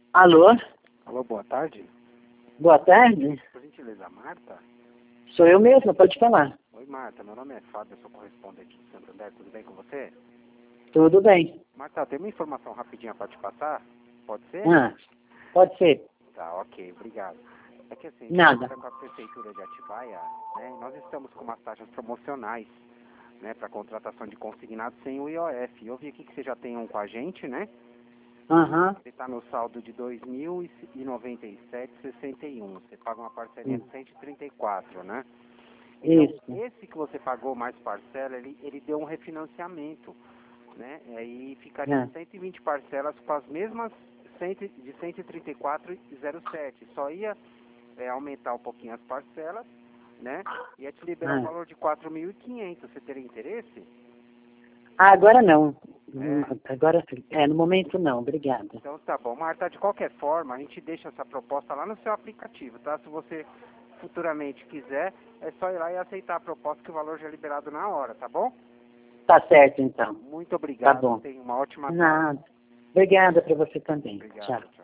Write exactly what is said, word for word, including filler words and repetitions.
Alô? Alô, boa tarde. Boa tarde. Por gentileza, Marta? Sou eu mesma, pode falar. Oi, Marta. Meu nome é Fábio, eu sou correspondente de Santo André. Tudo bem com você? Tudo bem. Marta, tem uma informação rapidinha para te passar? Pode ser? Ah, pode ser. Tá, ok. Obrigado. É que assim, a gente Nada. trabalha com a Prefeitura de Atibaia, né? E nós estamos com umas taxas promocionais, né? Para contratação de consignados sem o I O F. Eu vi aqui que você já tem um com a gente, né? Aham. Ele está no saldo de dois mil e noventa e sete reais e sessenta e um. Você paga uma parcelinha de cento e trinta e quatro, né? Então, Isso. esse que você pagou mais parcela, ele, ele deu um refinanciamento, né? E aí ficaria É. cento e vinte parcelas com as mesmas cem, de cento e trinta e quatro reais e zero sete. Só ia é, aumentar um pouquinho as parcelas, né? Ia te liberar um Ah. valor de quatro mil e quinhentos. Você teria interesse? Ah, agora não. Hum, É. Agora, é, no momento não, obrigada. Então tá bom. Marta, de qualquer forma, a gente deixa essa proposta lá no seu aplicativo, tá? Se você futuramente quiser, é só ir lá e aceitar a proposta que o valor já é liberado na hora, tá bom? Tá certo, então. Muito Tá obrigado. bom. Tenha uma ótima tarde. Nada. Obrigada para você também. Obrigado. Tchau. Tchau.